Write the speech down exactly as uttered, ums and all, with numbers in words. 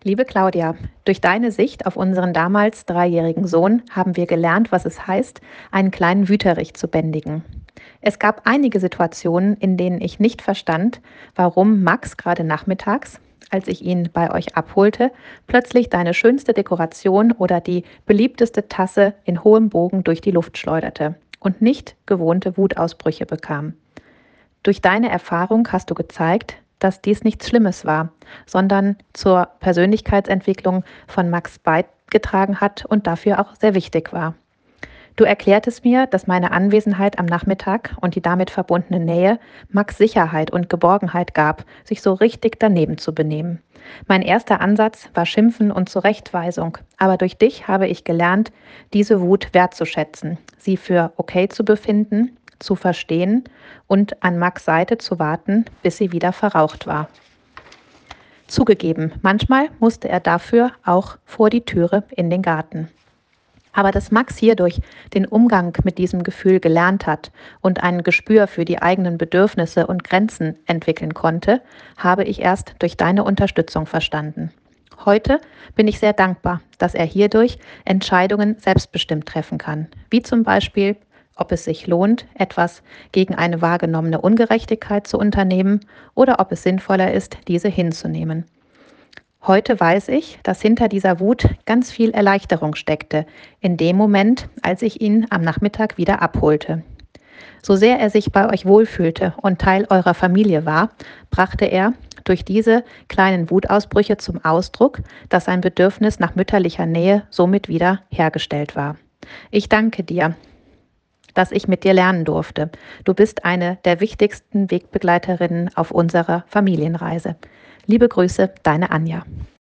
Liebe Claudia, durch deine Sicht auf unseren damals dreijährigen Sohn haben wir gelernt, was es heißt, einen kleinen Wüterich zu bändigen. Es gab einige Situationen, in denen ich nicht verstand, warum Max gerade nachmittags, als ich ihn bei euch abholte, plötzlich deine schönste Dekoration oder die beliebteste Tasse in hohem Bogen durch die Luft schleuderte und nicht gewohnte Wutausbrüche bekam. Durch deine Erfahrung hast du gezeigt, dass dies nichts Schlimmes war, sondern zur Persönlichkeitsentwicklung von Max beigetragen hat und dafür auch sehr wichtig war. Du erklärtest mir, dass meine Anwesenheit am Nachmittag und die damit verbundene Nähe Max Sicherheit und Geborgenheit gab, sich so richtig daneben zu benehmen. Mein erster Ansatz war Schimpfen und Zurechtweisung, aber durch dich habe ich gelernt, diese Wut wertzuschätzen, sie für okay zu befinden, zu verstehen und an Max Seite zu warten, bis sie wieder verraucht war. Zugegeben, manchmal musste er dafür auch vor die Türe in den Garten. Aber dass Max hierdurch den Umgang mit diesem Gefühl gelernt hat und ein Gespür für die eigenen Bedürfnisse und Grenzen entwickeln konnte, habe ich erst durch deine Unterstützung verstanden. Heute bin ich sehr dankbar, dass er hierdurch Entscheidungen selbstbestimmt treffen kann, wie zum Beispiel, ob es sich lohnt, etwas gegen eine wahrgenommene Ungerechtigkeit zu unternehmen oder ob es sinnvoller ist, diese hinzunehmen. Heute weiß ich, dass hinter dieser Wut ganz viel Erleichterung steckte, in dem Moment, als ich ihn am Nachmittag wieder abholte. So sehr er sich bei euch wohlfühlte und Teil eurer Familie war, brachte er durch diese kleinen Wutausbrüche zum Ausdruck, dass sein Bedürfnis nach mütterlicher Nähe somit wieder hergestellt war. Ich danke dir, dass ich mit dir lernen durfte. Du bist eine der wichtigsten Wegbegleiterinnen auf unserer Familienreise. Liebe Grüße, deine Anja.